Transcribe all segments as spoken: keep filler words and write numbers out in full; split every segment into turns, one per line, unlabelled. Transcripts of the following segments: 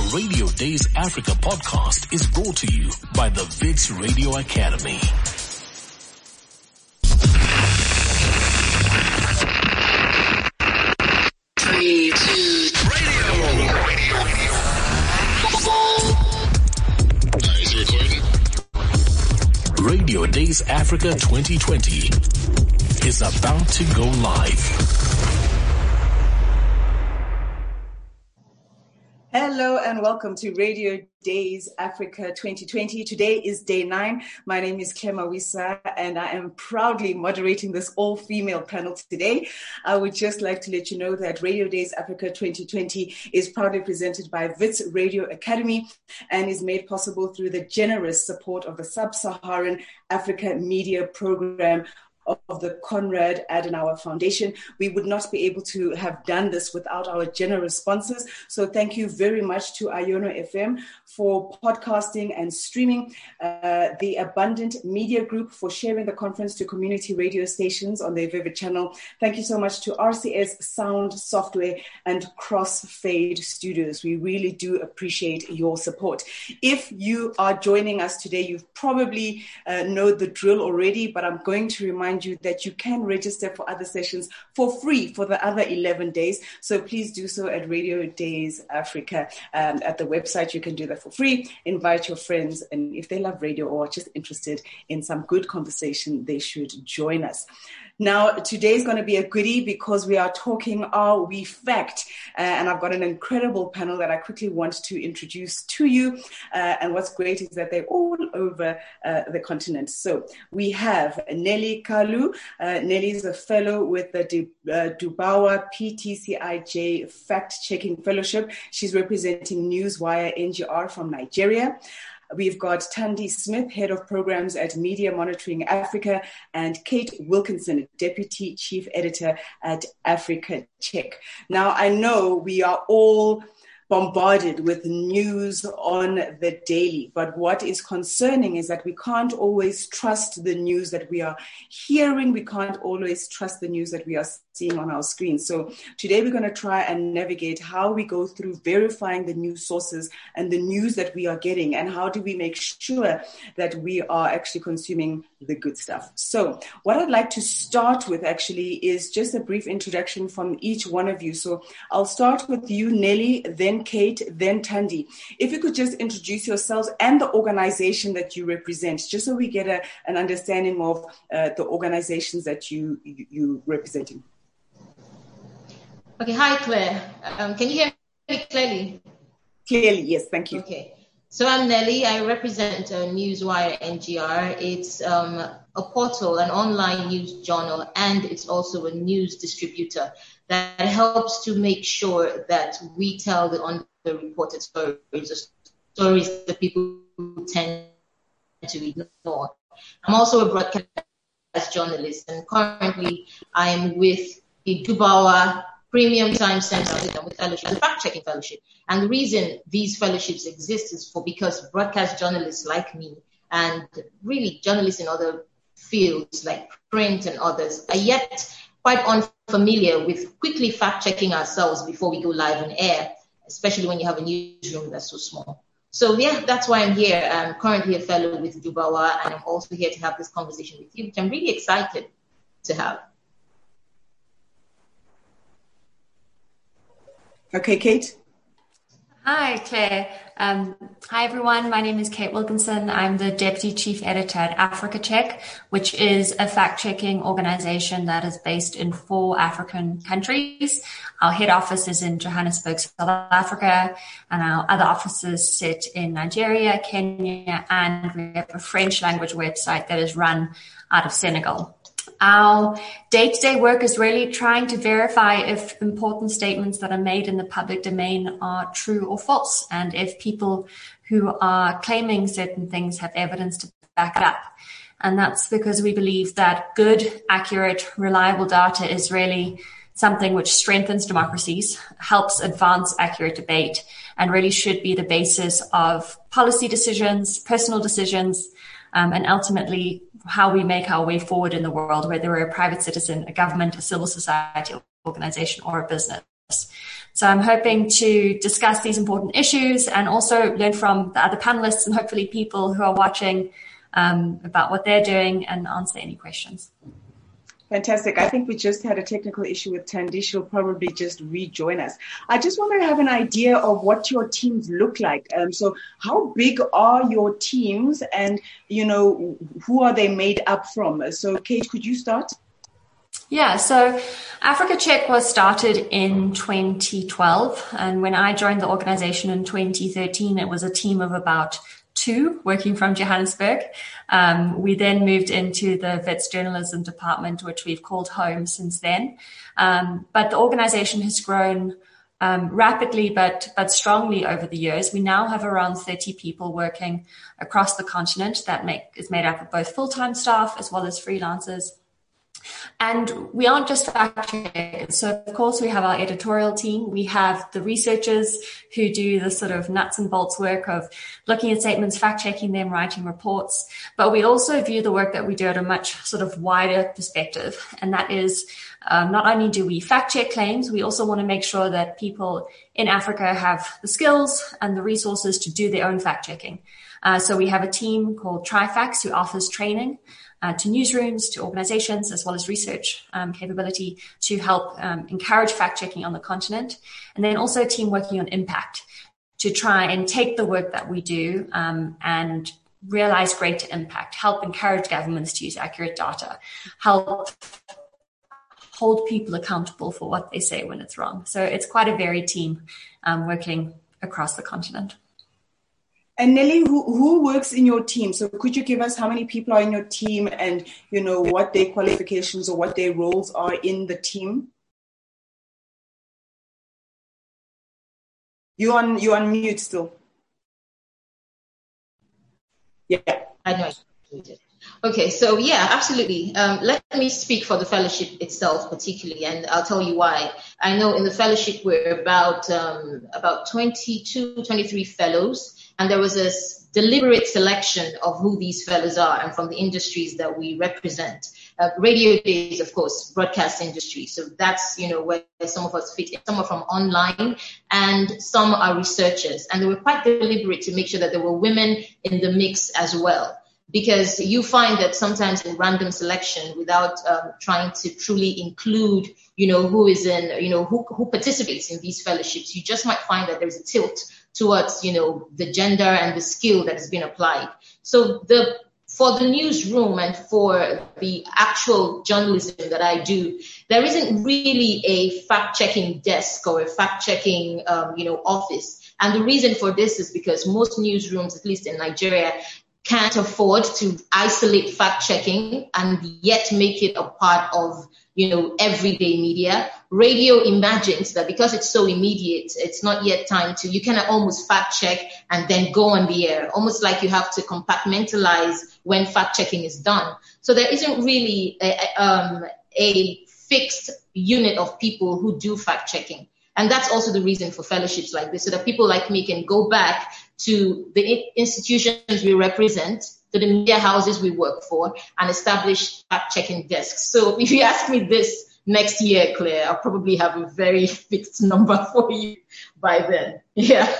The Radio Days Africa podcast is brought to you by the Wits Radio Academy.
Three, two, radio.
Is it recording? Radio Days Africa twenty twenty is about to go live.
Hello and welcome to Radio Days Africa twenty twenty. Today is day nine. My name is Claire Mawisa and I am proudly moderating this all-female panel today. I would just like to let you know that Radio Days Africa twenty twenty is proudly presented by Wits Radio Academy and is made possible through the generous support of the Sub-Saharan Africa Media Program of the Konrad Adenauer Foundation. We would not be able to have done this without our generous sponsors. So thank you very much to Iono F M for podcasting and streaming, uh, the Abundant Media Group for sharing the conference to community radio stations on their Vivid channel. Thank you so much to R C S Sound Software and Crossfade Studios. We really do appreciate your support. If you are joining us today, you've probably uh, know the drill already, but I'm going to remind you that you can register for other sessions for free for the other eleven days. So please do so at Radio Days Africa. Um, at the website, you can do that for free. Invite your friends, and if they love radio or are just interested in some good conversation, they should join us. Now, today is going to be a goodie because we are talking Are We Fact? Uh, and I've got an incredible panel that I quickly want to introduce to you. Uh, and what's great is that they're all over uh, the continent. So we have Nelly Kalu. Uh, Nelly is a fellow with the Du- uh, Dubawa P T C I J Fact-Checking Fellowship. She's representing Newswire N G R from Nigeria. We've got Thandi Smith, Head of Programs at Media Monitoring Africa, and Kate Wilkinson, Deputy Chief Editor at Africa Check. Now, I know we are all bombarded with news on the daily, but what is concerning is that we can't always trust the news that we are hearing. We can't always trust the news that we are seeing on our screens. So today we're going to try and navigate how we go through verifying the news sources and the news that we are getting, and how do we make sure that we are actually consuming the good stuff. So what I'd like to start with actually is just a brief introduction from each one of you. So I'll start with you, Nelly, then Kate, then Thandi. If you could just introduce yourselves and the organization that you represent, just so we get a, an understanding of uh, the organizations that you, you, you representing.
Okay, hi Claire. Um, can you hear me clearly?
Clearly, yes, thank you.
Okay, so I'm Nelly. I represent uh, Newswire N G R. It's um, a portal, an online news journal, and it's also a news distributor that helps to make sure that we tell the underreported stories, stories that people tend to ignore. I'm also a broadcast journalist, and currently I am with the Dubawa Premium Time Center with fellowship, the fact-checking fellowship. And the reason these fellowships exist is for because broadcast journalists like me, and really journalists in other fields like print and others, are yet quite unfamiliar with quickly fact-checking ourselves before we go live on air, especially when you have a newsroom that's so small. So yeah, that's why I'm here. I'm currently a fellow with Dubawa, and I'm also here to have this conversation with you, which I'm really excited to have.
Okay, Kate.
Hi, Claire. Um, hi, everyone. My name is Kate Wilkinson. I'm the Deputy Chief Editor at Africa Check, which is a fact-checking organization that is based in four African countries. Our head office is in Johannesburg, South Africa, and our other offices sit in Nigeria, Kenya, and we have a French language website that is run out of Senegal. Our day-to-day work is really trying to verify if important statements that are made in the public domain are true or false, and if people who are claiming certain things have evidence to back it up. And that's because we believe that good, accurate, reliable data is really something which strengthens democracies, helps advance accurate debate, and really should be the basis of policy decisions, personal decisions, um, and ultimately how we make our way forward in the world, whether we're a private citizen, a government, a civil society organization, or a business. So I'm hoping to discuss these important issues and also learn from the other panelists and hopefully people who are watching um, about what they're doing and answer any questions.
Fantastic. I think we just had a technical issue with Tandy. She'll probably just rejoin us. I just want to have an idea of what your teams look like. Um, so how big are your teams and, you know, who are they made up from? So Kate, could you start?
Yeah, so Africa Check was started in twenty twelve. And when I joined the organization in twenty thirteen, it was a team of about two working from Johannesburg. Um, we then moved into the Wits journalism department, which we've called home since then. Um, but the organization has grown um, rapidly, but, but strongly over the years. We now have around thirty people working across the continent that make, is made up of both full-time staff as well as freelancers. And we aren't just fact checkers. So, of course, we have our editorial team. We have the researchers who do the sort of nuts and bolts work of looking at statements, fact checking them, writing reports. But we also view the work that we do at a much sort of wider perspective. And that is um, not only do we fact check claims, we also want to make sure that people in Africa have the skills and the resources to do their own fact checking. Uh, so we have a team called TriFacts who offers training Uh, to newsrooms, to organizations, as well as research um, capability to help um, encourage fact-checking on the continent. And then also a team working on impact to try and take the work that we do um, and realize greater impact, help encourage governments to use accurate data, help hold people accountable for what they say when it's wrong. So it's quite a varied team um, working across the continent.
And Nelly, who, who works in your team? So could you give us how many people are in your team and, you know, what their qualifications or what their roles are in the team? You're on, you're on mute still. Yeah.
I know. Okay, so yeah, absolutely. Um, let me speak for the fellowship itself particularly, and I'll tell you why. I know in the fellowship we're about um, about twenty-two, twenty-three fellows, and there was a deliberate selection of who these fellows are and from the industries that we represent. Uh, Radio Days, of course, broadcast industry. So that's, you know, where some of us fit. Some are from online and some are researchers. And they were quite deliberate to make sure that there were women in the mix as well. Because you find that sometimes in random selection, without um, trying to truly include, you know, who is in, you know, who, who participates in these fellowships, you just might find that there's a tilt towards, you know, the gender and the skill that has been applied. So the for the newsroom and for the actual journalism that I do, there isn't really a fact-checking desk or a fact-checking, um, you know, office. And the reason for this is because most newsrooms, at least in Nigeria, can't afford to isolate fact-checking and yet make it a part of, you know, everyday media. Radio imagines that because it's so immediate, it's not yet time to, you cannot almost fact-check and then go on the air, almost like you have to compartmentalize when fact-checking is done. So there isn't really a, um, a fixed unit of people who do fact-checking. And that's also the reason for fellowships like this, so that people like me can go back to the institutions we represent, to the media houses we work for, and establish fact-checking desks. So if you ask me this next year, Claire, I'll probably have a very fixed number for you by then. Yeah.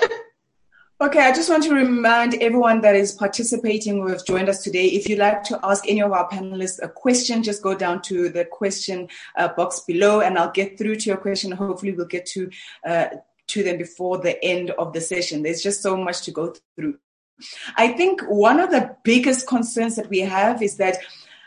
Okay, I just want to remind everyone that is participating, who have joined us today, if you'd like to ask any of our panelists a question, just go down to the question uh, box below and I'll get through to your question. Hopefully we'll get to uh, to them before the end of the session. There's just so much to go through. I think one of the biggest concerns that we have is that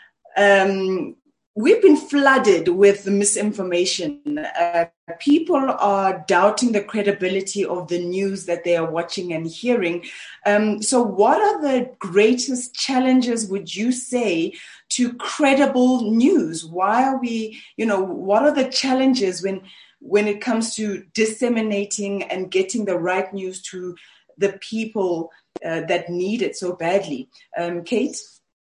um, we've been flooded with misinformation. Uh, people are doubting the credibility of the news that they are watching and hearing. Um, so what are the greatest challenges, would you say, to credible news? Why are we, you know, what are the challenges when when it comes to disseminating and getting the right news to the people uh, that need it so badly? Um, Kate?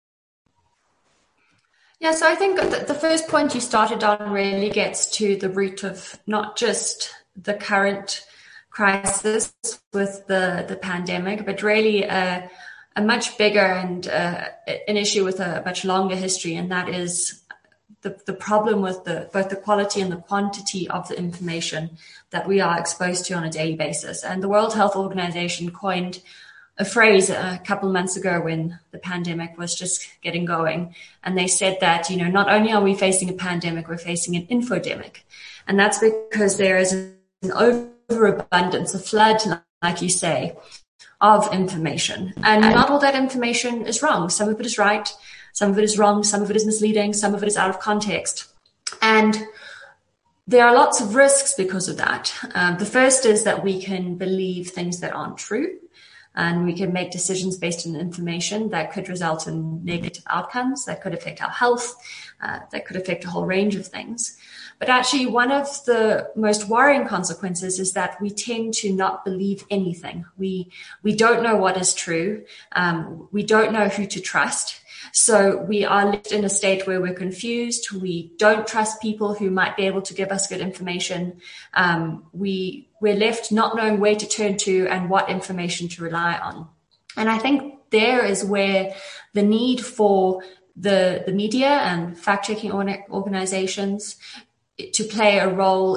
Yeah, so I think the first point you started on really gets to the root of not just the current crisis with the, the pandemic, but really a, a much bigger and uh, an issue with a much longer history, and that is the, the problem with the both the quality and the quantity of the information that we are exposed to on a daily basis. And the World Health Organization coined a phrase a couple of months ago when the pandemic was just getting going. And they said that, you know, not only are we facing a pandemic, we're facing an infodemic. And that's because there is an overabundance, a flood, like you say, of information. And not all that information is wrong. Some of it is right. Some of it is wrong. Some of it is misleading. Some of it is out of context. And there are lots of risks because of that. Um, the first is that we can believe things that aren't true. And we can make decisions based on information that could result in negative outcomes, that could affect our health, uh, that could affect a whole range of things. But actually, one of the most worrying consequences is that we tend to not believe anything. We we don't know what is true. Um, we don't know who to trust. So we are left in a state where we're confused. We don't trust people who might be able to give us good information. Um, we, we're left not knowing where to turn to and what information to rely on. And I think there is where the need for the, the media and fact-checking organizations to play a role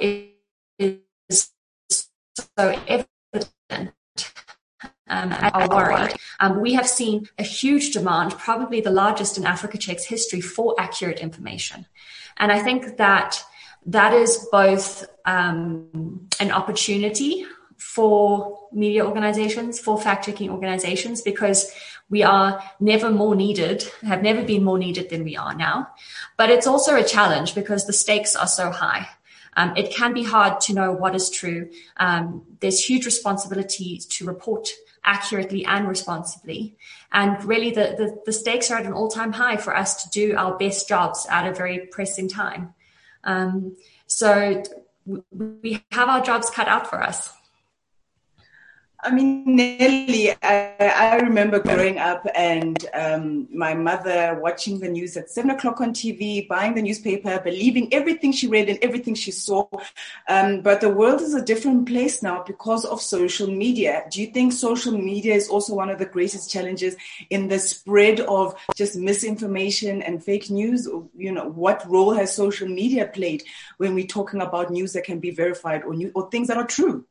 is so evident. Um, are worried. Um, we have seen a huge demand, probably the largest in Africa Check's history, for accurate information. And I think that that is both um, an opportunity for media organizations, for fact-checking organizations, because we are never more needed, have never been more needed than we are now. But it's also a challenge because the stakes are so high. Um, it can be hard to know what is true. Um, there's huge responsibility to report accurately and responsibly. And really the, the, the stakes are at an all-time high for us to do our best jobs at a very pressing time. Um, so we have our jobs cut out for us.
I mean, Nelly, I, I remember growing up and um, my mother watching the news at seven o'clock on T V, buying the newspaper, believing everything she read and everything she saw. Um, but the world is a different place now because of social media. Do you think social media is also one of the greatest challenges in the spread of just misinformation and fake news? You know, what role has social media played when we're talking about news that can be verified or, new, or things that are true?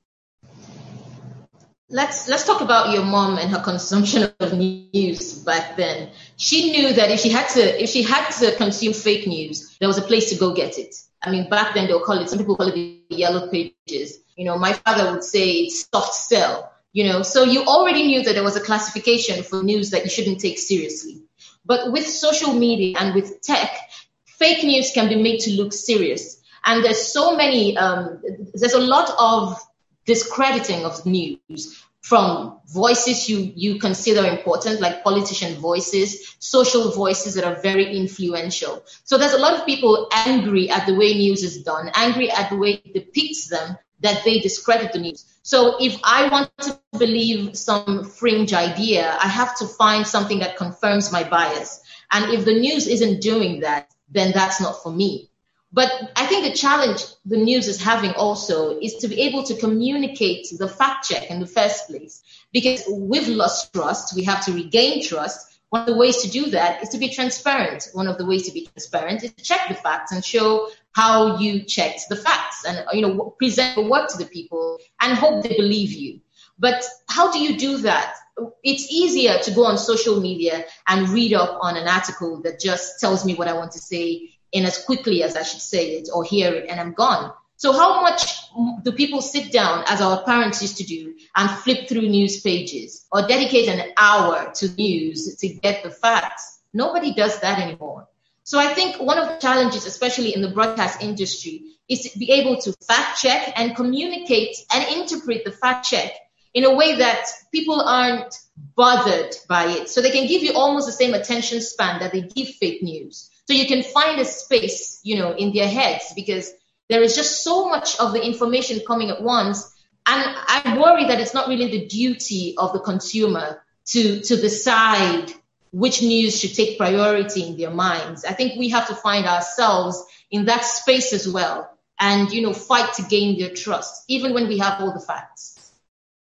Let's let's talk about your mom and her consumption of news back then. She knew that if she had to if she had to consume fake news, there was a place to go get it. I mean, back then they'll call it, some people call it the yellow pages. You know, my father would say it's soft sell. You know, so you already knew that there was a classification for news that you shouldn't take seriously. But with social media and with tech, fake news can be made to look serious. And there's so many, um, there's a lot of discrediting of news from voices you, you consider important, like politician voices, social voices that are very influential. So there's a lot of people angry at the way news is done, angry at the way it depicts them, that they discredit the news. So if I want to believe some fringe idea, I have to find something that confirms my bias. And if the news isn't doing that, then that's not for me. But I think the challenge the news is having also is to be able to communicate the fact check in the first place. Because we've lost trust, we have to regain trust. One of the ways to do that is to be transparent. One of the ways to be transparent is to check the facts and show how you checked the facts and, you know, present the work to the people and hope they believe you. But how do you do that? It's easier to go on social media and read up on an article that just tells me what I want to say in as quickly as I should say it or hear it, and I'm gone. So how much do people sit down, as our parents used to do, and flip through news pages or dedicate an hour to news to get the facts? Nobody does that anymore. So I think one of the challenges, especially in the broadcast industry, is to be able to fact check and communicate and interpret the fact check in a way that people aren't bothered by it. So they can give you almost the same attention span that they give fake news. So you can find a space, you know, in their heads, because there is just so much of the information coming at once. And I worry that it's not really the duty of the consumer to, to decide which news should take priority in their minds. I think we have to find ourselves in that space as well and, you know, fight to gain their trust, even when we have all the facts.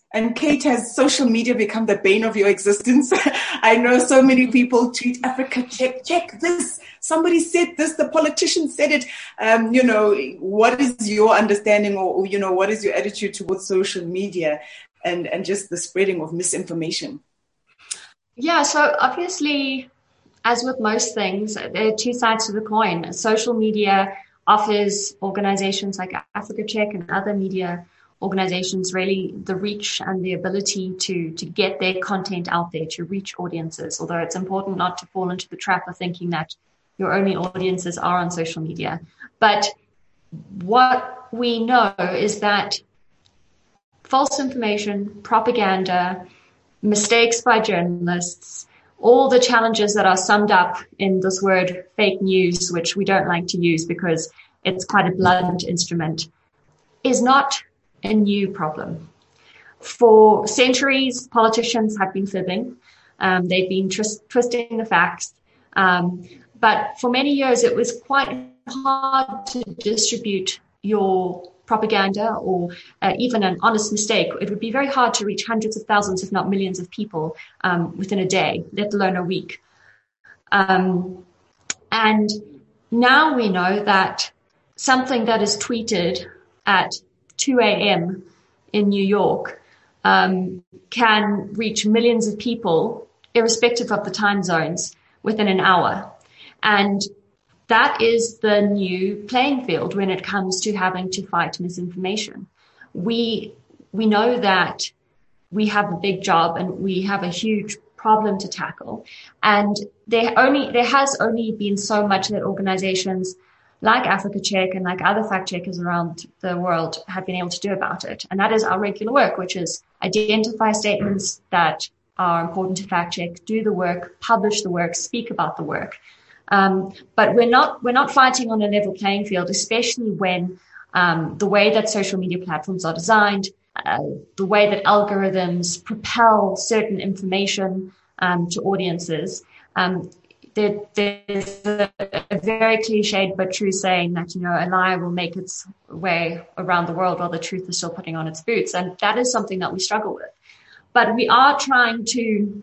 And Kate, has social media become the bane of your existence? I know so many people tweet, Africa Check, check this. Somebody said this, the politician said it. Um, you know, what is your understanding or, you know, what is your attitude towards social media and, and just the spreading of misinformation?
Yeah, so obviously, as with most things, there are two sides to the coin. Social media offers organizations like Africa Check and other media organizations really the reach and the ability to to get their content out there, to reach audiences, although it's important not to fall into the trap of thinking that your only audiences are on social media. But what we know is that false information, propaganda, mistakes by journalists, all the challenges that are summed up in this word fake news, which we don't like to use because it's quite a blunt instrument, is not a new problem. For centuries, politicians have been fibbing. Um, they've been tr- twisting the facts. Um, but for many years, it was quite hard to distribute your propaganda or uh, even an honest mistake. It would be very hard to reach hundreds of thousands, if not millions of people um, within a day, let alone a week. Um, and now we know that something that is tweeted at two a.m. in New York um, can reach millions of people, irrespective of the time zones, within an hour. And that is the new playing field when it comes to having to fight misinformation. We we know that we have a big job and we have a huge problem to tackle. And there only there has only been so much that organizations like Africa Check and like other fact checkers around the world have been able to do about it. And that is our regular work, which is identify statements that are important to fact check, do the work, publish the work, speak about the work. Um, but we're not we're not fighting on a level playing field, especially when um, the way that social media platforms are designed, uh, the way that algorithms propel certain information um, to audiences. Um, there, there's a, a very cliched but true saying that, you know, a lie will make its way around the world while the truth is still putting on its boots. And that is something that we struggle with. But we are trying to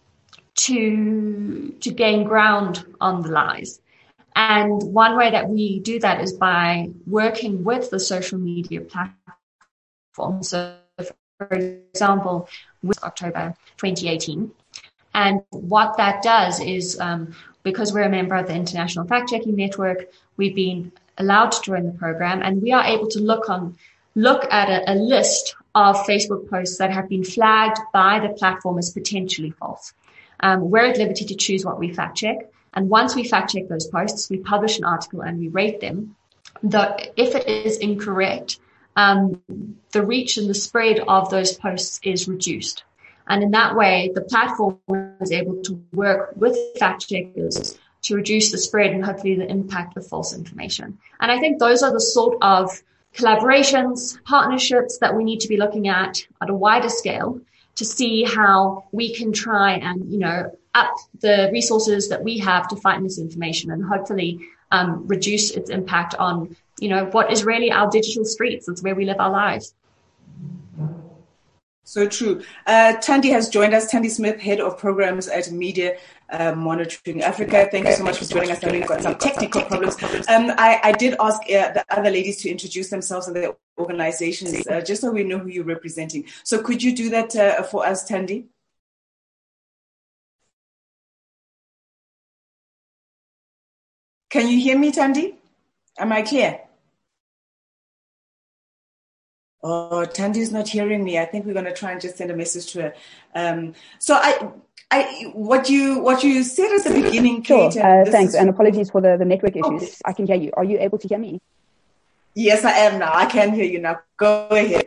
to to gain ground on the lies. And one way that we do that is by working with the social media platforms. So, for example, with October twenty eighteen. And what that does is, um, because we're a member of the International Fact-Checking Network, we've been allowed to join the program, and we are able to look on look at a, a list of Facebook posts that have been flagged by the platform as potentially false. Um, we're at liberty to choose what we fact check. And once we fact check those posts, we publish an article and we rate them. The, if it is incorrect, um, the reach and the spread of those posts is reduced. And in that way, the platform is able to work with fact checkers to reduce the spread and hopefully the impact of false information. And I think those are the sort of collaborations, partnerships that we need to be looking at at a wider scale to see how we can try and, you know, up the resources that we have to fight misinformation and hopefully um, reduce its impact on, you know, what is really our digital streets. It's where we live our lives.
So true. Uh, Thandi has joined us. Thandi Smith, Head of Programs at Media uh, Monitoring Africa. Thank you so much for joining us. We've got some technical problems. Um, I, I did ask uh, the other ladies to introduce themselves and their organizations, uh, just so we know who you're representing. So could you do that uh, for us, Thandi? Can you hear me, Thandi? Am I clear? Oh, Thandi is not hearing me. I think we're going to try and just send a message to her. Um, so I, I, what you, what you said at the beginning, Kate.
Sure. Uh, thanks, is... and apologies for the, the network issues. Oh. I can hear you. Are you able to hear me?
Yes, I am now. I can hear you now. Go ahead.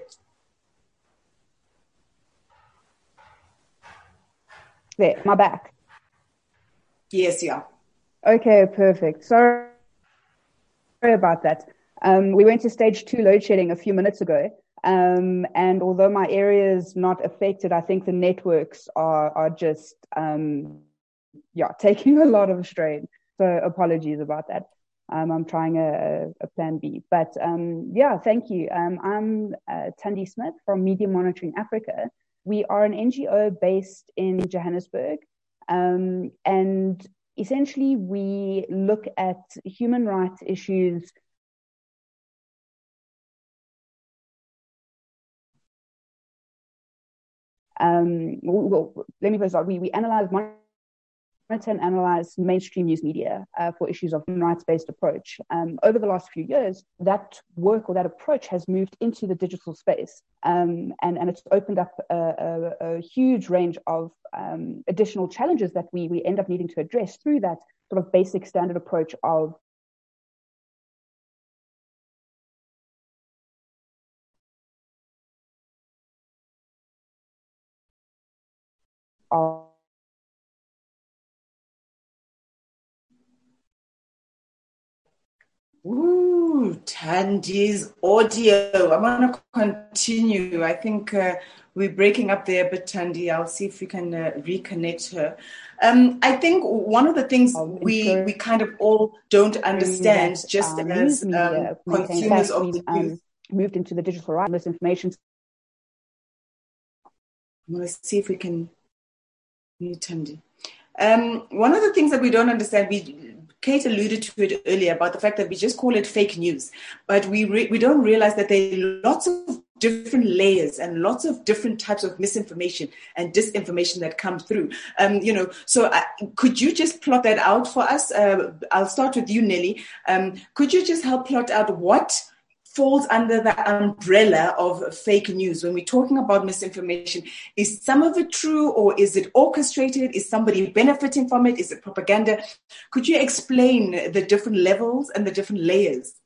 There, am I back?
Yes, you are.
Okay, perfect. Sorry, sorry about that. Um, we went to stage two load shedding a few minutes ago. Um, and although my area is not affected, I think the networks are, are just, um, yeah, taking a lot of strain. So apologies about that. um, I'm trying a, a plan B. But um, yeah, thank you. Um, I'm uh, Thandi Smith from Media Monitoring Africa. We are an N G O based in Johannesburg, um, and essentially we look at human rights issues Um, well, let me first start. We, we analyze, monitor and analyze mainstream news media uh, for issues of human rights-based approach. Um, over the last few years, that work or that approach has moved into the digital space, um, and, and it's opened up a, a, a huge range of um, additional challenges that we, we end up needing to address through that sort of basic standard approach of of
Ooh, Thandi's audio. I'm going to continue. I think uh, we're breaking up there a bit, Thandi. I'll see if we can uh, reconnect her. Um, I think one of the things we, we kind of all don't understand, that, just um, as um, consumers of the news, um,
moved into the digital right misinformation.
I'm going to see if we can mute Thandi. Um, one of the things that we don't understand, we Kate alluded to it earlier about the fact that we just call it fake news, but we re- we don't realize that there are lots of different layers and lots of different types of misinformation and disinformation that come through. Um, you know, so uh, could you just plot that out for us? Uh, I'll start with you, Nelly. Um, could you just help plot out what falls under the umbrella of fake news? When we're talking about misinformation, is some of it true, or is it orchestrated? Is somebody benefiting from it? Is it propaganda? Could you explain the different levels and the different layers?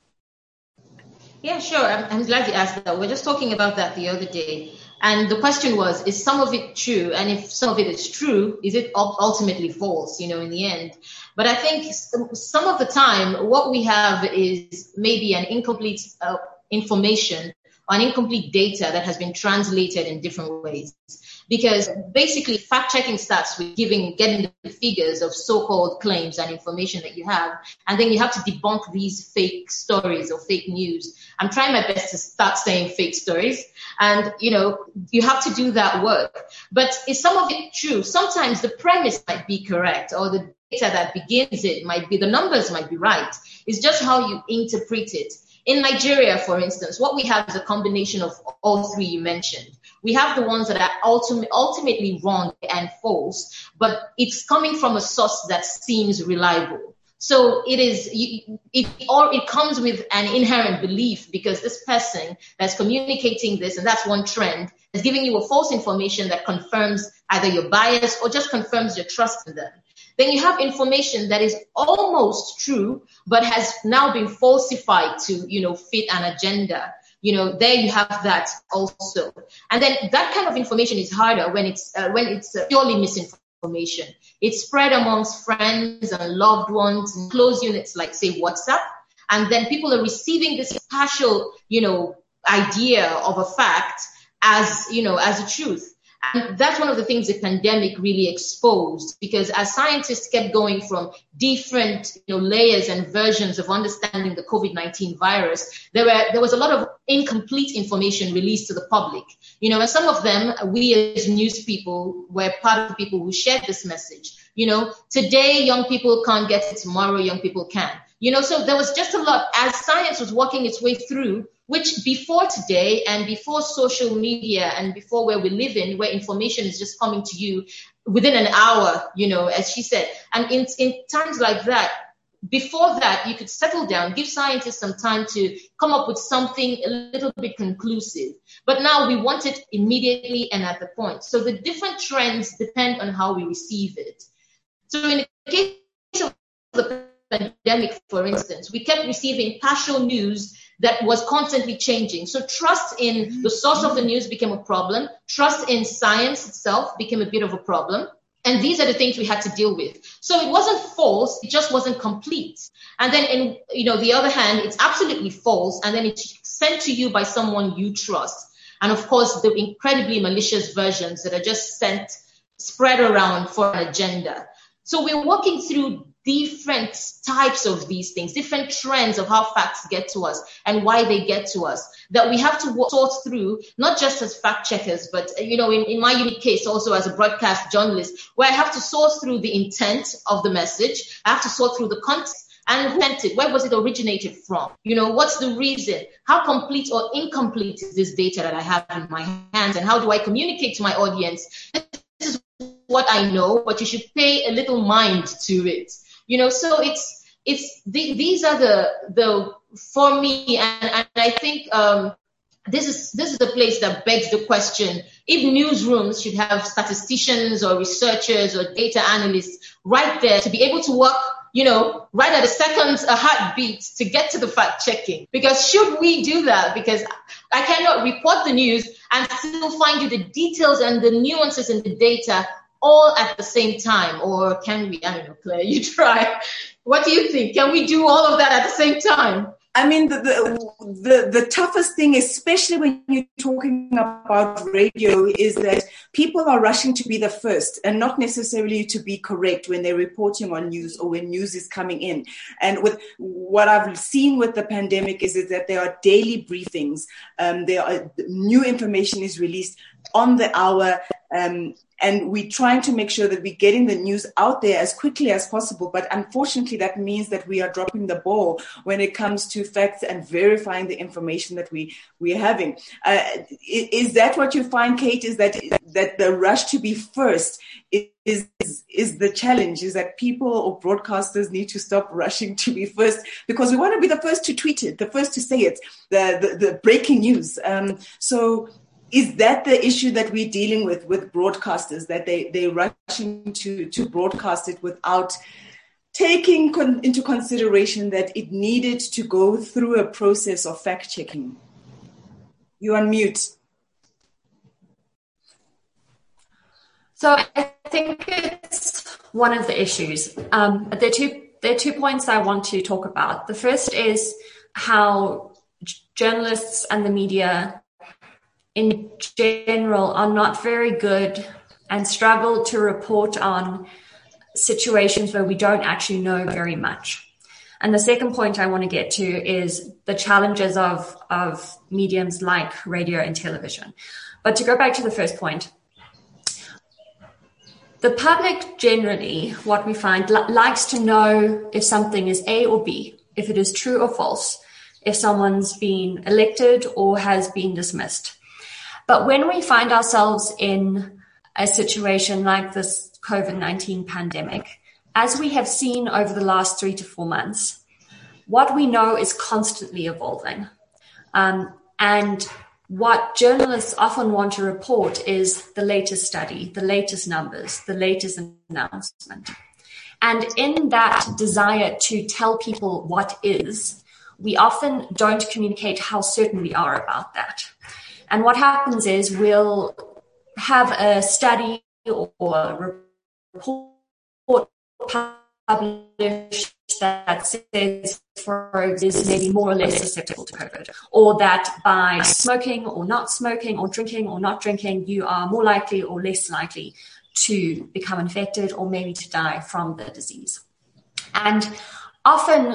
Yeah, sure. I'm, I'm glad you asked that. We we're just talking about that the other day. And the question was, is some of it true? And if some of it is true, is it ultimately false, you know, in the end? But I think some of the time, what we have is maybe an incomplete uh, information or an incomplete data that has been translated in different ways. Because basically fact-checking starts with giving, getting the figures of so-called claims and information that you have, and then you have to debunk these fake stories or fake news. I'm trying my best to start saying fake stories, and you know, you have to do that work. But is some of it true? Sometimes the premise might be correct, or the data that begins it might be, the numbers might be right. It's just how you interpret it. In Nigeria, for instance, what we have is a combination of all three you mentioned. We have the ones that are ultimate, ultimately wrong and false, but it's coming from a source that seems reliable. So it is, it, or it comes with an inherent belief because this person that's communicating this, and that's one trend, is giving you a false information that confirms either your bias or just confirms your trust in them. Then you have information that is almost true, but has now been falsified to, you know, fit an agenda. You know, there you have that also. And then that kind of information is harder when it's uh, when it's uh, purely misinformation. It's spread amongst friends and loved ones and close units like, say, WhatsApp. And then people are receiving this partial, you know, idea of a fact as, you know, as a truth. And that's one of the things the pandemic really exposed, because as scientists kept going from different, you know, layers and versions of understanding the COVID nineteen virus, there were there was a lot of incomplete information released to the public. You know, and some of them, we as news people were part of the people who shared this message. You know, today young people can't get it, tomorrow young people can. You know, so there was just a lot as science was working its way through, which before today and before social media and before where we live in, where information is just coming to you within an hour, you know, as she said. And in, in times like that, before that, you could settle down, give scientists some time to come up with something a little bit conclusive. But now we want it immediately and at the point. So the different trends depend on how we receive it. So in the case of the pandemic, for instance, we kept receiving partial news that was constantly changing. So trust in the source of the news became a problem. Trust in science itself became a bit of a problem. And these are the things we had to deal with. So it wasn't false, it just wasn't complete. And then in, you know, the other hand, it's absolutely false. And then it's sent to you by someone you trust. And of course, the incredibly malicious versions that are just sent, spread around for an agenda. So we're working through different types of these things, different trends of how facts get to us and why they get to us, that we have to sort through, not just as fact checkers, but, you know, in, in my unique case, also as a broadcast journalist, where I have to sort through the intent of the message. I have to sort through the context. And who sent it? Where was it originated from? You know, what's the reason? How complete or incomplete is this data that I have in my hands? And how do I communicate to my audience? This is what I know, but you should pay a little mind to it. You know, so it's it's the, these are the the for me, and, and I think um, this is this is the place that begs the question: if newsrooms should have statisticians or researchers or data analysts right there to be able to work, you know, right at a second, a heartbeat to get to the fact checking. Because should we do that? Because I cannot report the news and still find you the details and the nuances in the data all at the same time. Or can we? I don't know, Claire, you try. What do you think? Can we do all of that at the same time?
I mean, the, the the the toughest thing, especially when you're talking about radio, is that people are rushing to be the first and not necessarily to be correct when they're reporting on news or when news is coming in. And with what I've seen with the pandemic is, is that there are daily briefings. Um, there are new information is released on the hour. Um, And we're trying to make sure that we're getting the news out there as quickly as possible. But unfortunately, that means that we are dropping the ball when it comes to facts and verifying the information that we, we're having. Uh, is that what you find, Kate, is that that the rush to be first is, is, is the challenge, is that people or broadcasters need to stop rushing to be first, because we want to be the first to tweet it, the first to say it, the, the, the breaking news. Um, so... Is that the issue that we're dealing with with broadcasters, that they, they're rushing to, to broadcast it without taking con- into consideration that it needed to go through a process of fact-checking? You're on mute.
So I think it's one of the issues. Um, there, are two, there are two points I want to talk about. The first is how journalists and the media in general are not very good and struggle to report on situations where we don't actually know very much. And the second point I want to get to is the challenges of, of mediums like radio and television. But to go back to the first point, the public generally, what we find, li- likes to know if something is A or B, if it is true or false, if someone's been elected or has been dismissed. But when we find ourselves in a situation like this COVID nineteen pandemic, as we have seen over the last three to four months, what we know is constantly evolving. Um, and what journalists often want to report is the latest study, the latest numbers, the latest announcement. And in that desire to tell people what is, we often don't communicate how certain we are about that. And what happens is we'll have a study or a report published that says frogs is maybe more or less susceptible to COVID, or that by smoking or not smoking or drinking or not drinking, you are more likely or less likely to become infected or maybe to die from the disease. And often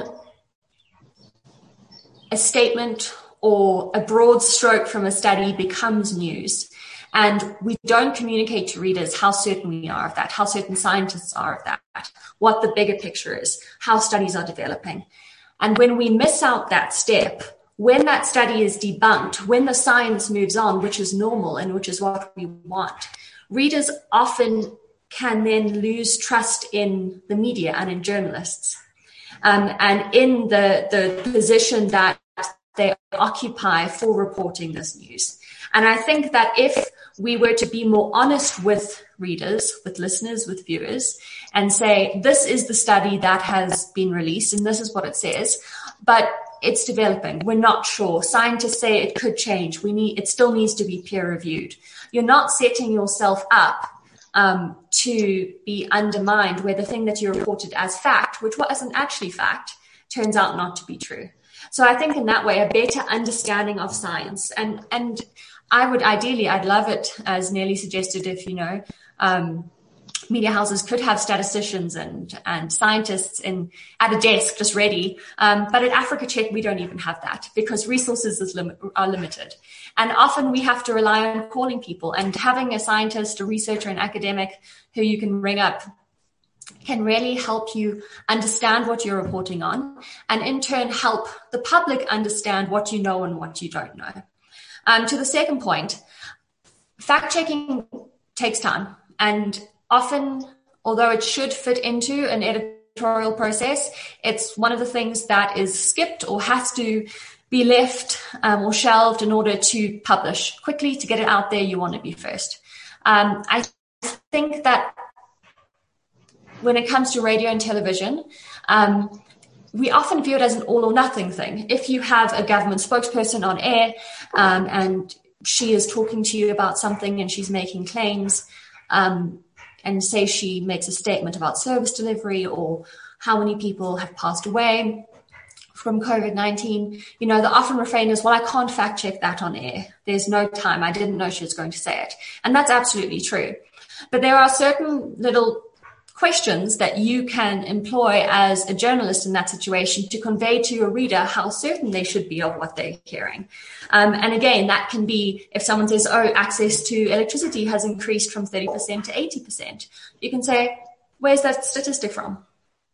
a statement or a broad stroke from a study becomes news. And we don't communicate to readers how certain we are of that, how certain scientists are of that, what the bigger picture is, how studies are developing. And when we miss out that step, when that study is debunked, when the science moves on, which is normal and which is what we want, readers often can then lose trust in the media and in journalists, um, and in the, the position that they occupy for reporting this news. And I think that if we were to be more honest with readers, with listeners, with viewers, and say, this is the study that has been released and this is what it says, but it's developing. We're not sure. Scientists say it could change. We need, it still needs to be peer reviewed. You're not setting yourself up um, to be undermined where the thing that you reported as fact, which wasn't actually fact, turns out not to be true. So I think in that way, a better understanding of science, and, and I would ideally, I'd love it, as Nelly suggested, if, you know, um, media houses could have statisticians and, and scientists in at a desk just ready. Um, but at Africa Check, we don't even have that because resources is lim- are limited. And often we have to rely on calling people, and having a scientist, a researcher, an academic who you can ring up can really help you understand what you're reporting on, and in turn help the public understand what you know and what you don't know. Um, to the second point, fact-checking takes time, and often, although it should fit into an editorial process, it's one of the things that is skipped or has to be left um, or shelved in order to publish quickly. To get it out there, you want to be first. Um, I think that when it comes to radio and television, um, we often view it as an all or nothing thing. If you have a government spokesperson on air um, and she is talking to you about something and she's making claims, um, and say she makes a statement about service delivery or how many people have passed away from COVID nineteen, you know, the often refrain is, well, I can't fact check that on air. There's no time. I didn't know she was going to say it. And that's absolutely true. But there are certain little questions that you can employ as a journalist in that situation to convey to your reader how certain they should be of what they're hearing. Um, and again, that can be if someone says, oh, access to electricity has increased from thirty percent to eighty percent. You can say, where's that statistic from?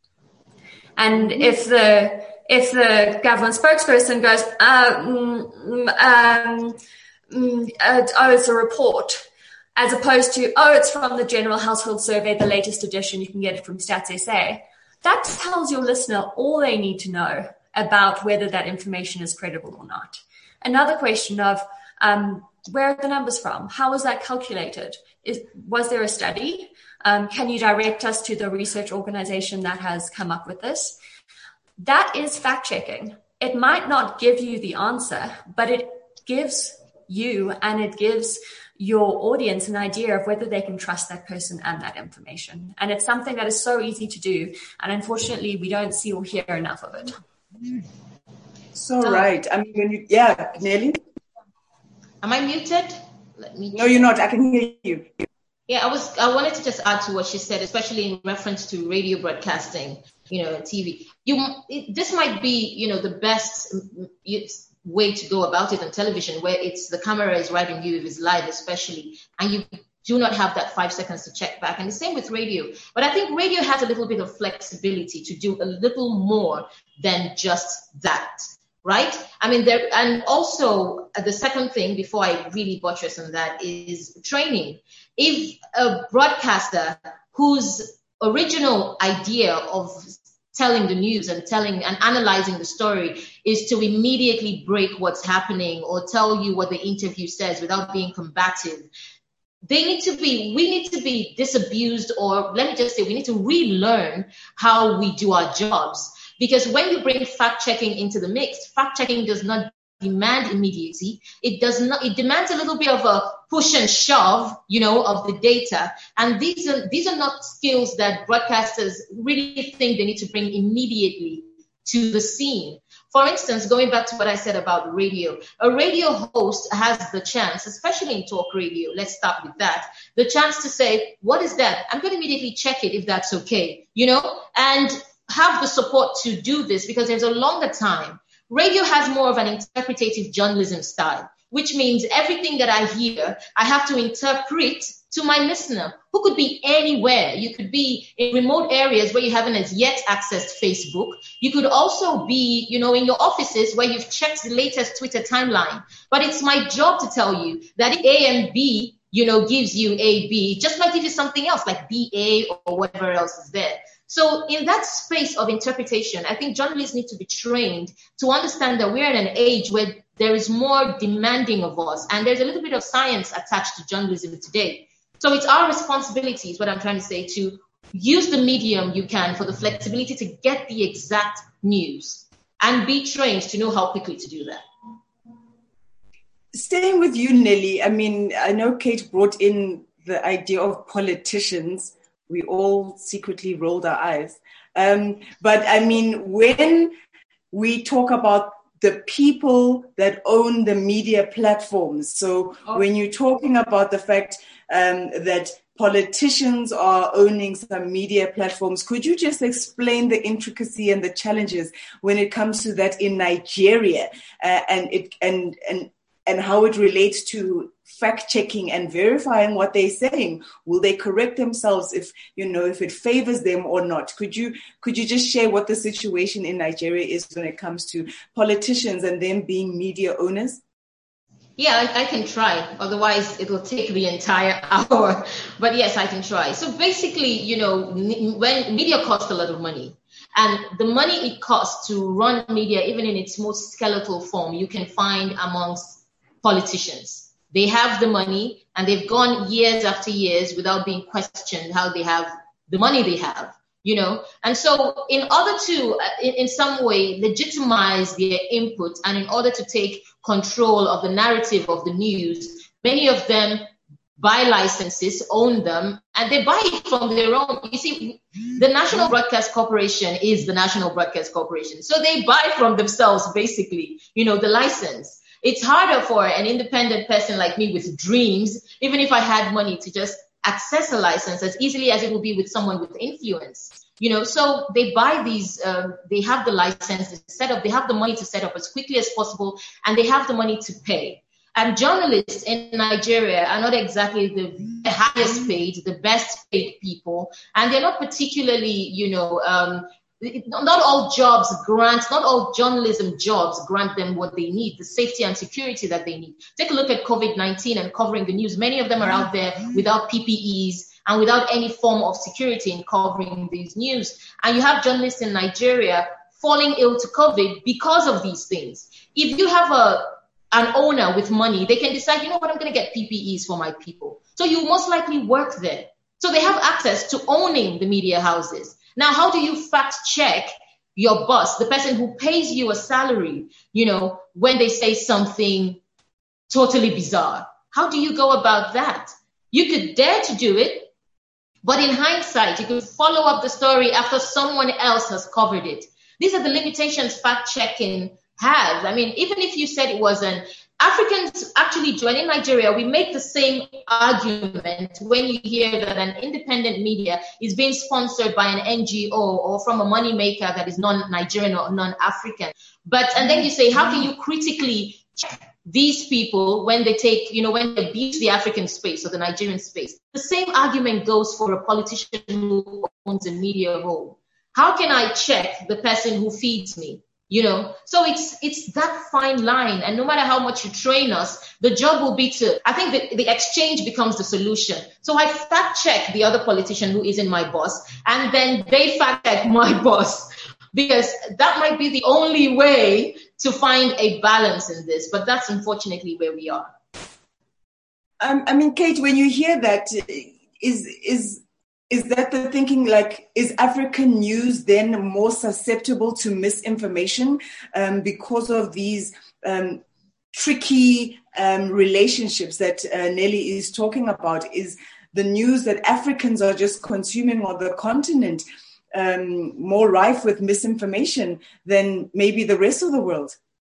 And if the if the government spokesperson goes, uh, mm, um, mm, uh, oh, it's a report, as opposed to, oh, it's from the General Household Survey, the latest edition, you can get it from Stats S A. That tells your listener all they need to know about whether that information is credible or not. Another question of, um, where are the numbers from? How was that calculated? Is, was there a study? Um, can you direct us to the research organization that has come up with this? That is fact-checking. It might not give you the answer, but it gives you and it gives your audience an idea of whether they can trust that person and that information. And it's something that is so easy to do. And unfortunately, we don't see or hear enough of it.
So oh. right. I mean, when you, yeah, Nelly?
Am I muted? Let me.
No, you're not. I can hear you.
Yeah, I was. I wanted to just add to what she said, especially in reference to radio broadcasting, you know, T V. You, it, this might be, you know, the best way to go about it on television, where it's the camera is right in you, if it's live especially, and you do not have that five seconds to check back. And the same with radio. But I think radio has a little bit of flexibility to do a little more than just that. Right? I mean, there, and also uh, the second thing before I really buttress on that is training. If a broadcaster whose original idea of telling the news and telling and analyzing the story is to immediately break what's happening or tell you what the interview says without being combative, they need to be, we need to be disabused, or let me just say, we need to relearn how we do our jobs. Because when you bring fact-checking into the mix, fact-checking does not demand immediacy. It does not, it demands a little bit of a push and shove, you know, of the data. And these are, these are not skills that broadcasters really think they need to bring immediately to the scene. For instance, going back to what I said about radio, a radio host has the chance, especially in talk radio, let's start with that, the chance to say, what is that? I'm going to immediately check it if that's okay, you know, and have the support to do this because there's a longer time. Radio has more of an interpretative journalism style, which means everything that I hear, I have to interpret to my listener, who could be anywhere. You could be in remote areas where you haven't as yet accessed Facebook. You could also be, you know, in your offices where you've checked the latest Twitter timeline. But it's my job to tell you that if A and B, you know, gives you A, B, it just might give you something else like B A or whatever else is there. So in that space of interpretation, I think journalists need to be trained to understand that we're in an age where there is more demanding of us, and there's a little bit of science attached to journalism today. So it's our responsibility, is what I'm trying to say, to use the medium you can for the flexibility to get the exact news and be trained to know how quickly to do that.
Staying with you, Nelly, I mean, I know Kate brought in the idea of politicians. We all secretly rolled our eyes. Um, but I mean, when we talk about the people that own the media platforms, so oh. when you're talking about the fact um, that politicians are owning some media platforms. Could you just explain the intricacy and the challenges when it comes to that in Nigeria, uh, and it and and and how it relates to fact-checking and verifying what they're saying? Will they correct themselves if, you know, if it favors them or not? Could you could you just share what the situation in Nigeria is when it comes to politicians and them being media owners?
Yeah, I, I can try. Otherwise, it will take the entire hour. But yes, I can try. So basically, you know, when media costs a lot of money, and the money it costs to run media, even in its most skeletal form, you can find amongst politicians. They have the money, and they've gone years after years without being questioned how they have the money they have, you know. And so in order to, in, in some way, legitimize their input, and in order to take control of the narrative of the news, many of them buy licenses, own them, and they buy it from their own. You see, the National Broadcast Corporation is the National Broadcast Corporation. So they buy from themselves, basically, you know, the license. It's harder for an independent person like me with dreams, even if I had money, to just access a license as easily as it would be with someone with influence. You know, so they buy these, um, they have the license set up, they have the money to set up as quickly as possible, and they have the money to pay. And journalists in Nigeria are not exactly the highest paid, the best paid people, and they're not particularly, you know, um, not all jobs grant, not all journalism jobs grant them what they need, the safety and security that they need. Take a look at COVID nineteen and covering the news. Many of them are out there without P P Es and without any form of security in covering these news. And you have journalists in Nigeria falling ill to COVID because of these things. If you have a an owner with money, they can decide, you know what, I'm going to get P P Es for my people. So you most likely work there. So they have access to owning the media houses. Now, how do you fact check your boss, the person who pays you a salary, you know, when they say something totally bizarre? How do you go about that? You could dare to do it, but in hindsight, you could follow up the story after someone else has covered it. These are the limitations fact checking has. I mean, even if you said it was an Africans actually join in Nigeria, we make the same argument when you hear that an independent media is being sponsored by an N G O or from a money maker that is non-Nigerian or non-African. But, and then you say, how can you critically check these people when they take, you know, when they abuse the African space or the Nigerian space? The same argument goes for a politician who owns a media role. How can I check the person who feeds me? You know, so it's it's that fine line. And no matter how much you train us, the job will be to, I think the, the exchange becomes the solution. So I fact check the other politician who isn't my boss, and then they fact check my boss, because that might be the only way to find a balance in this. But that's unfortunately where we are.
Um, I mean, Kate, when you hear that, is is Is that the thinking, like, is African news then more susceptible to misinformation um, because of these um, tricky um, relationships that uh, Nelly is talking about? Is the news that Africans are just consuming on the continent um, more rife with misinformation than maybe the rest of the world?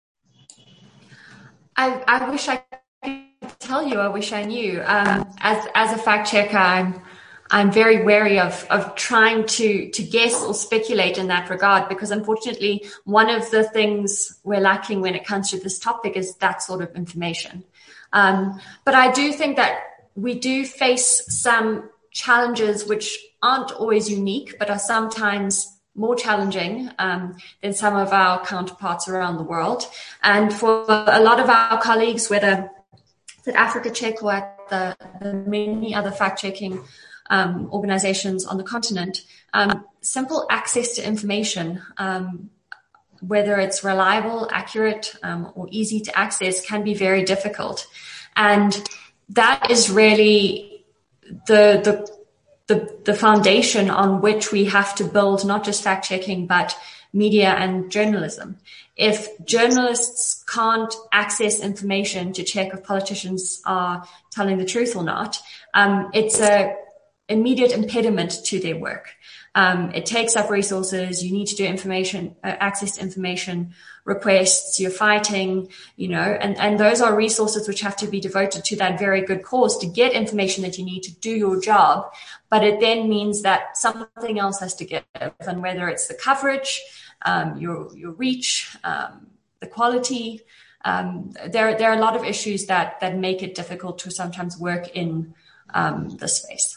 I, I wish I could tell you. I wish I knew. Um, as as a fact checker, I'm I'm very wary of, of trying to, to guess or speculate in that regard, because unfortunately, one of the things we're lacking when it comes to this topic is that sort of information. Um, but I do think that we do face some challenges which aren't always unique, but are sometimes more challenging um, than some of our counterparts around the world. And for a lot of our colleagues, whether it's at Africa Check or at the, the many other fact-checking Um, organizations on the continent, um, simple access to information, um, whether it's reliable, accurate, um, or easy to access, can be very difficult. And that is really the, the, the, the foundation on which we have to build not just fact checking, but media and journalism. If journalists can't access information to check if politicians are telling the truth or not, um, it's a immediate impediment to their work. Um, it takes up resources. You need to do information, uh, access to information requests. You're fighting, you know, and, and those are resources which have to be devoted to that very good cause to get information that you need to do your job. But it then means that something else has to give, and whether it's the coverage, um, your your reach, um, the quality. Um, there there are a lot of issues that that make it difficult to sometimes work in um, this space.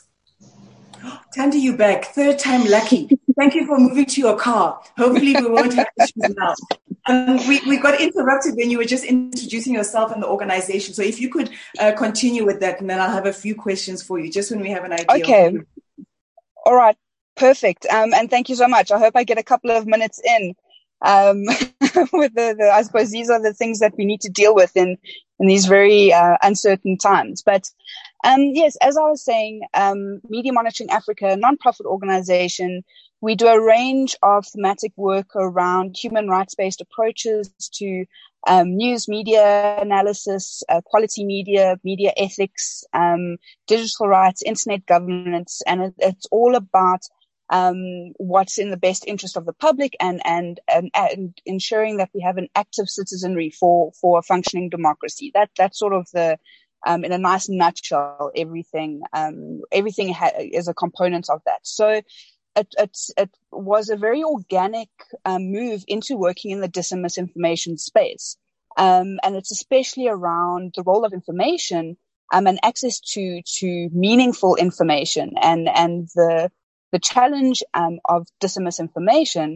Thandi, you back. Third time lucky. Thank you for moving to your car. Hopefully we won't have issues now. Um, we, we got interrupted when you were just introducing yourself and the organization. So if you could uh, continue with that, and then I'll have a few questions for you, just when we have an idea.
Okay. All right. Perfect. Um, and thank you so much. I hope I get a couple of minutes in. Um, with the, the, I suppose these are the things that we need to deal with in, in these very uh, uncertain times. But um, yes, as I was saying, um, Media Monitoring Africa, a non-profit organization, we do a range of thematic work around human rights-based approaches to um, news, media analysis, uh, quality media, media ethics, um, digital rights, internet governance, and it, it's all about Um, what's in the best interest of the public and, and, and, and ensuring that we have an active citizenry for, for a functioning democracy. That, that's sort of the, um, in a nice nutshell, everything, um, everything ha- is a component of that. So it, it, it was a very organic, um, move into working in the dis and misinformation space. Um, and it's especially around the role of information, um, and access to, to meaningful information and, and the, the challenge um, of dis and misinformation,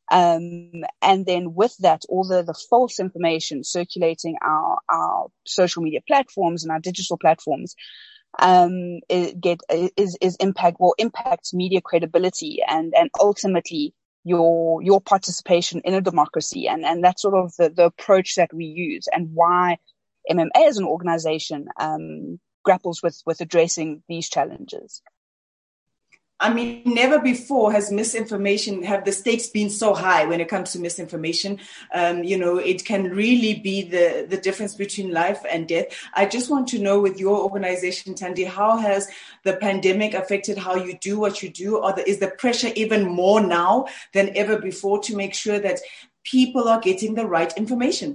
um, and then with that, all the, the false information circulating our, our social media platforms and our digital platforms, um, it get is is impact will impact media credibility and and ultimately your your participation in a democracy, and and that's sort of the, the approach that we use and why M M A as an organization um, grapples with with addressing these challenges.
I mean, never before has misinformation, have the stakes been so high when it comes to misinformation. Um, you know, it can really be the, the difference between life and death. I just want to know with your organization, Thandi, how has the pandemic affected how you do what you do? Or the, is the pressure even more now than ever before to make sure that people are getting the right information?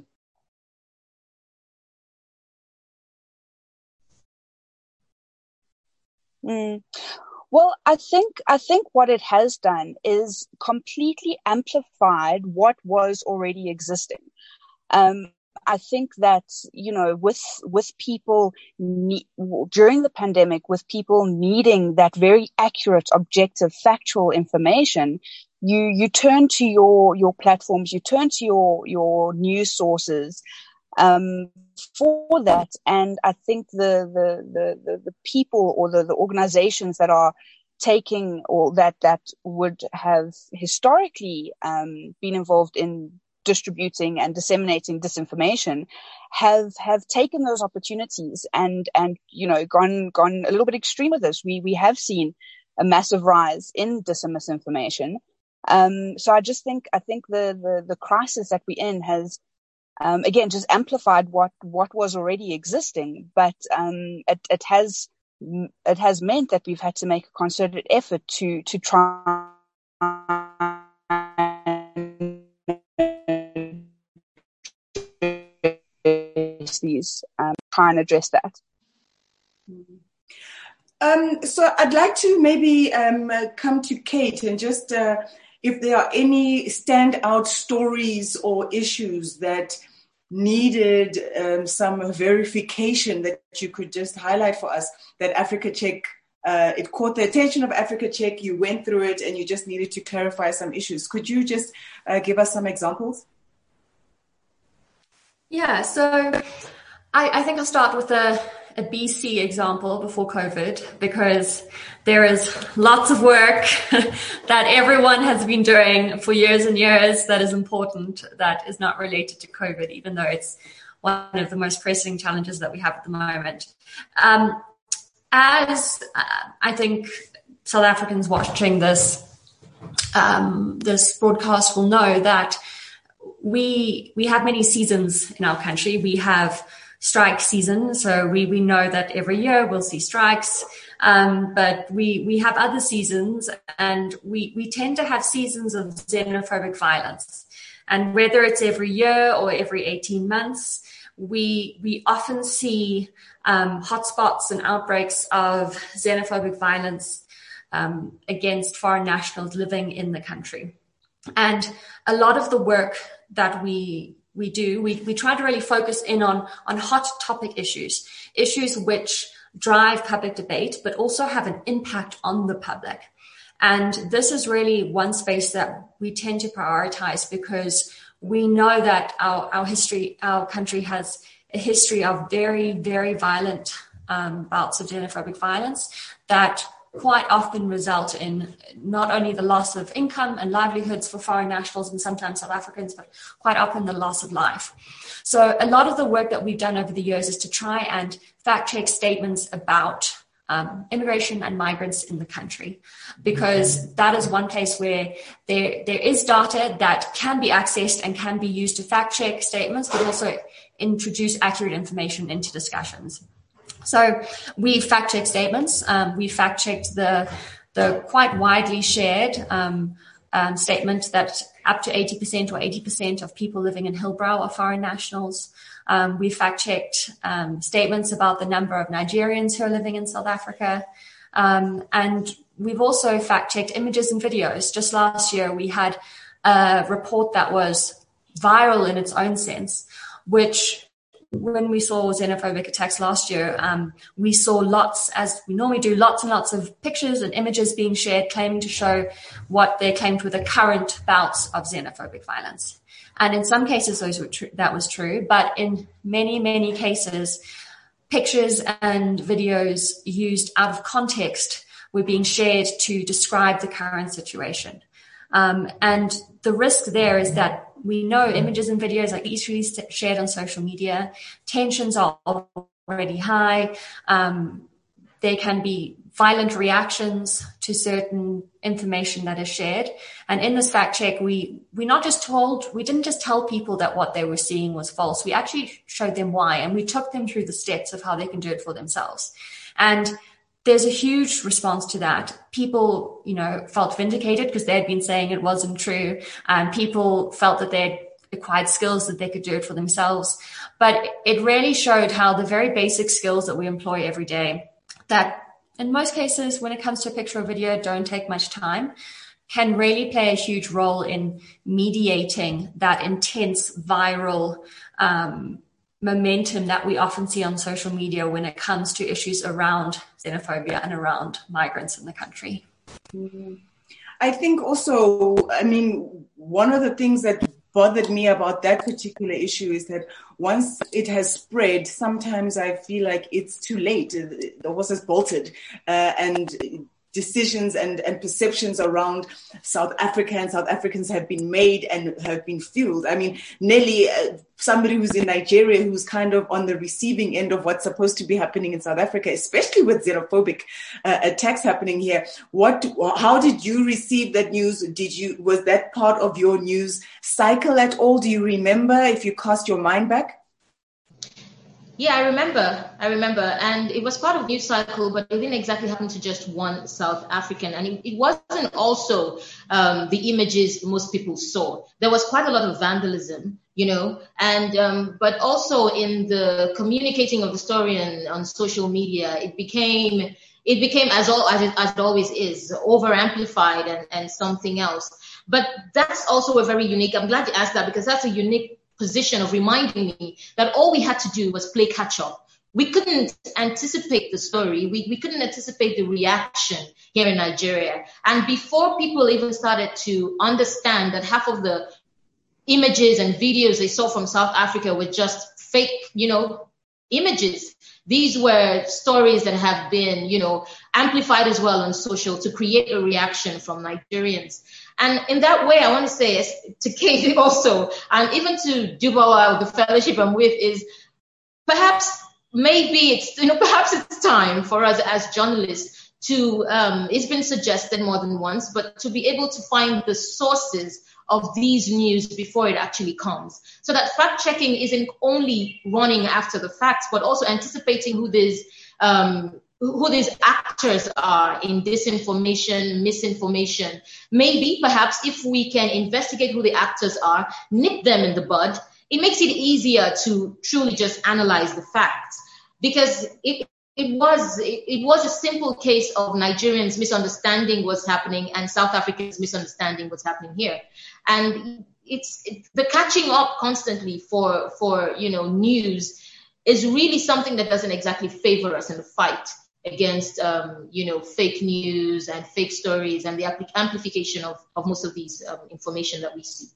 Mm. Well, I think, I think what it has done is completely amplified what was already existing. Um, I think that, you know, with, with people ne- during the pandemic, with people needing that very accurate, objective, factual information, you, you turn to your, your platforms, you turn to your, your news sources, um, for that. And I think the, the, the, the, the people or the, the organizations that are taking or that, that would have historically, um, been involved in distributing and disseminating disinformation have, have taken those opportunities and, and, you know, gone, gone a little bit extreme with this. We, we have seen a massive rise in dis and misinformation. Um, so I just think, I think the, the, the crisis that we're in has, Um, again, just amplified what, what was already existing, but, um, it, it has, it has meant that we've had to make a concerted effort to, to try these, um, try and address that.
Um, so I'd like to maybe, um, uh, come to Kate and just, uh, if there are any standout stories or issues that needed um, some verification that you could just highlight for us, that Africa Check, uh, it caught the attention of Africa Check, you went through it and you just needed to clarify some issues. Could you just uh, give us some examples?
Yeah, so I, I think I'll start with a, a B C example before COVID, because there is lots of work that everyone has been doing for years and years that is important, that is not related to COVID, even though it's one of the most pressing challenges that we have at the moment. Um, as uh, I think South Africans watching this um, this broadcast will know, that we we have many seasons in our country. We have strike season. So we, we know that every year we'll see strikes, um, but we, we have other seasons, and we, we tend to have seasons of xenophobic violence. And whether it's every year or every eighteen months, we, we often see um, hotspots and outbreaks of xenophobic violence um, against foreign nationals living in the country. And a lot of the work that we we do, we, we try to really focus in on, on hot topic issues, issues which drive public debate, but also have an impact on the public. And this is really one space that we tend to prioritize, because we know that our, our history, our country has a history of very, very violent um, bouts of xenophobic violence that quite often result in not only the loss of income and livelihoods for foreign nationals and sometimes South Africans, but quite often the loss of life. So a lot of the work that we've done over the years is to try and fact check statements about um, immigration and migrants in the country, because that is one place where there, there is data that can be accessed and can be used to fact check statements, but also introduce accurate information into discussions. So we fact-checked statements. Um, we fact-checked the the quite widely shared um, um, statement that up to eighty percent or eighty percent of people living in Hillbrow are foreign nationals. Um, we fact-checked um, statements about the number of Nigerians who are living in South Africa. Um, and we've also fact-checked images and videos. Just last year, we had a report that was viral in its own sense, which when we saw xenophobic attacks last year, um, we saw lots, as we normally do, lots and lots of pictures and images being shared claiming to show what they claimed were the current bouts of xenophobic violence. And in some cases, those were tr- that was true. But in many, many cases, pictures and videos used out of context were being shared to describe the current situation. Um, and the risk there is that we know images and videos are easily shared on social media. Tensions are already high. Um, there can be violent reactions to certain information that is shared. And in this fact check, we, we not just told, we didn't just tell people that what they were seeing was false. We actually showed them why, and we took them through the steps of how they can do it for themselves. And there's a huge response to that. People, you know, felt vindicated because they had been saying it wasn't true. And people felt that they'd acquired skills that they could do it for themselves. But it really showed how the very basic skills that we employ every day, that in most cases, when it comes to a picture or video, don't take much time, can really play a huge role in mediating that intense viral um momentum that we often see on social media when it comes to issues around xenophobia and around migrants in the country.
I think also, I mean, one of the things that bothered me about that particular issue is that once it has spread, sometimes I feel like it's too late. The horse has bolted, uh, and decisions and, and perceptions around South Africa and South Africans have been made and have been fueled. I mean, Nelly, uh, somebody who's in Nigeria, who's kind of on the receiving end of what's supposed to be happening in South Africa, especially with xenophobic uh, attacks happening here. What, how did you receive that news? Did you, was that part of your news cycle at all? Do you remember, if you cast your mind back?
Yeah, I remember. I remember. And it was part of the news cycle, but it didn't exactly happen to just one South African. And it, it wasn't also um, the images most people saw. There was quite a lot of vandalism, you know, and um, but also in the communicating of the story and on social media, it became it became as all as it, as it always is, over amplified and, and something else. But that's also a very unique. I'm glad you asked that, because that's a unique position of reminding me that all we had to do was play catch up. We couldn't anticipate the story. We, we couldn't anticipate the reaction here in Nigeria. And before people even started to understand that half of the images and videos they saw from South Africa were just fake, you know, images. These were stories that have been, you know, amplified as well on social to create a reaction from Nigerians. And in that way, I want to say to Kate also, and even to Dubawa, the fellowship I'm with, is perhaps maybe it's, you know, perhaps it's time for us as journalists to, um, it's been suggested more than once, but to be able to find the sources of these news before it actually comes. So that fact checking isn't only running after the facts, but also anticipating who these um, who these actors are in disinformation, misinformation. Maybe, perhaps, if we can investigate who the actors are, nip them in the bud, it makes it easier to truly just analyze the facts. Because it, it was it, it was a simple case of Nigerians misunderstanding what's happening and South Africans misunderstanding what's happening here. And it's it, the catching up constantly for, for, you know, news is really something that doesn't exactly favor us in the fight against, um, you know, fake news and fake stories and the amplification of, of most of these um, information that we see.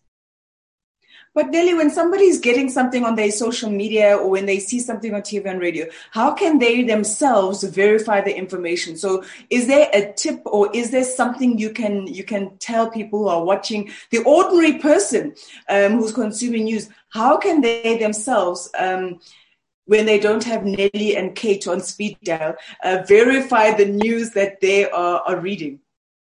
But Nelly, when somebody's getting something on their social media or when they see something on T V and radio, how can they themselves verify the information? So is there a tip or is there something you can you can tell people who are watching, the ordinary person um, who's consuming news, how can they themselves um, when they don't have Nelly and Kate on speed dial, uh, verify the news that they are, are reading?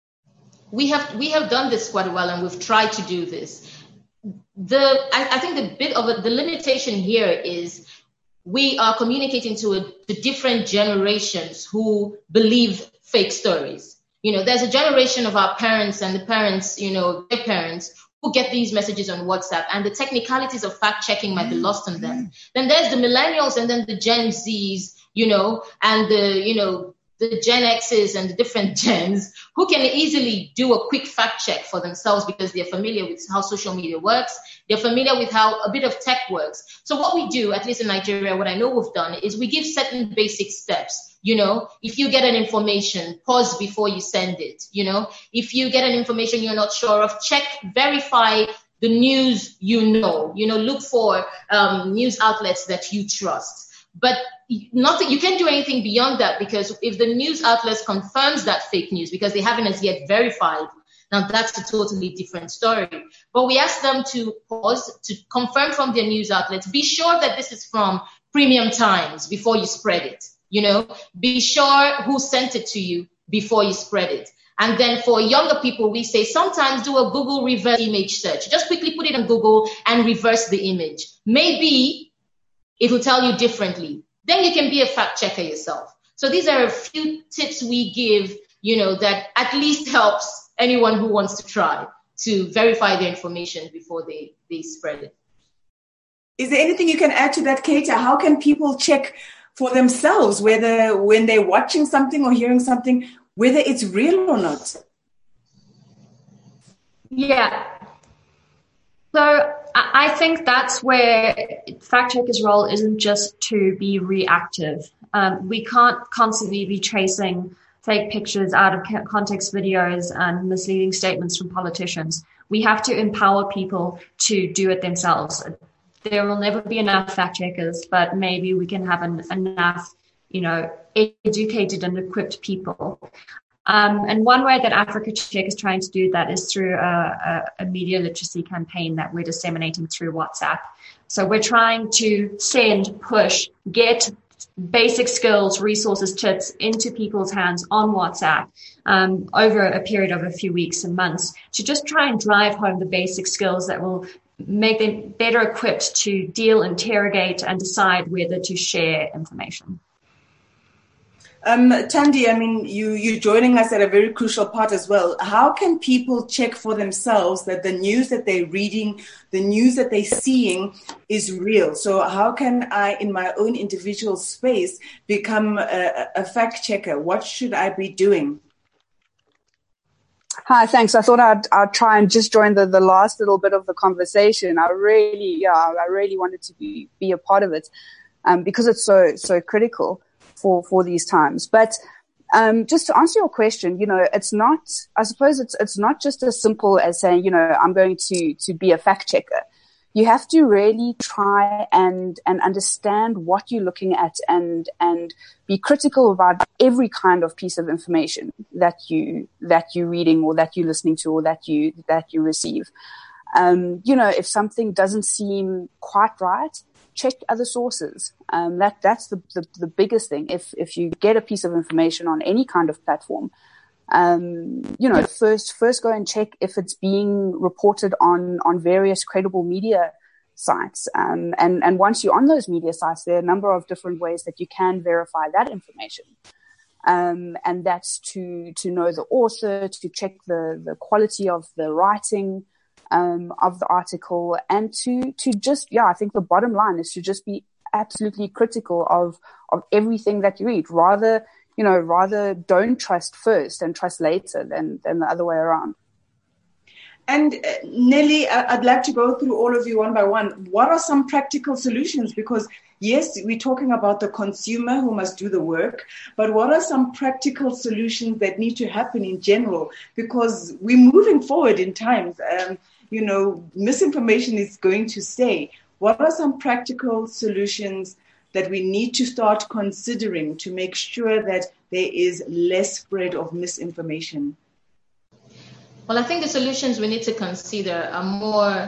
We have we have done this quite well, and we've tried to do this. The I, I think the bit of a, the limitation here is we are communicating to a, the different generations who believe fake stories. You know, there's a generation of our parents and the parents, you know, their parents, who get these messages on WhatsApp, and the technicalities of fact checking might be lost on them. Then there's the millennials and then the Gen Zs, you know, and the, you know, the Gen X's and the different gens who can easily do a quick fact check for themselves because they're familiar with how social media works. They're familiar with how a bit of tech works. So what we do, at least in Nigeria, what I know we've done is we give certain basic steps. You know, if you get an information, pause before you send it. You know, if you get an information you're not sure of, check, verify the news you know. You know, look for um, news outlets that you trust. But nothing, you can't do anything beyond that, because if the news outlets confirms that fake news because they haven't as yet verified, now that's a totally different story. But we ask them to pause, to confirm from their news outlets. Be sure that this is from Premium Times before you spread it. You know, be sure who sent it to you before you spread it. And then for younger people, we say sometimes do a Google reverse image search. Just quickly put it on Google and reverse the image. Maybe it will tell you differently. Then you can be a fact checker yourself. So these are a few tips we give, you know, that at least helps anyone who wants to try to verify their information before they, they spread it.
Is there anything you can add to that, Kate? How can people check for themselves whether when they're watching something or hearing something, whether it's real or not?
Yeah. So I think that's where fact checkers' role isn't just to be reactive. Um, we can't constantly be tracing fake pictures out of context videos and misleading statements from politicians. We have to empower people to do it themselves. There will never be enough fact checkers, but maybe we can have an, enough, you know, educated and equipped people. Um, and one way that Africa Check is trying to do that is through a, a, a media literacy campaign that we're disseminating through WhatsApp. So we're trying to send, push, get basic skills, resources, tips into people's hands on WhatsApp um, over a period of a few weeks and months to just try and drive home the basic skills that will make them better equipped to deal, interrogate, and decide whether to share information.
Um, Thandi, I mean, you, you're joining us at a very crucial part as well. How can people check for themselves that the news that they're reading, the news that they're seeing is real? So how can I, in my own individual space, become a, a fact checker? What should I be doing?
Hi, thanks. I thought I'd, I'd try and just join the, the last little bit of the conversation. I really, yeah, I really wanted to be, be a part of it, um, because it's so, so critical for, for these times. But, um, just to answer your question, you know, it's not, I suppose it's, it's not just as simple as saying, you know, I'm going to, to be a fact checker. You have to really try and, and understand what you're looking at and, and be critical about every kind of piece of information that you, that you're reading or that you're listening to or that you, that you receive. Um, you know, if something doesn't seem quite right, check other sources. Um, that, that's the, the, the biggest thing. If, if you get a piece of information on any kind of platform, um, you know, first, first go and check if it's being reported on, on various credible media sites. Um, and, and once you're on those media sites, there are a number of different ways that you can verify that information. Um, and that's to, to know the author, to check the, the quality of the writing, um, of the article, and to, to just, yeah, I think the bottom line is to just be absolutely critical of, of everything that you read. Rather, you know, rather don't trust first and trust later than, than the other way around.
And uh, Nelly, I'd like to go through all of you one by one. What are some practical solutions? Because yes, we're talking about the consumer who must do the work, but what are some practical solutions that need to happen in general? Because we're moving forward in times. Um, you know, misinformation is going to stay. What are some practical solutions that we need to start considering to make sure that there is less spread of misinformation?
Well, I think the solutions we need to consider are more,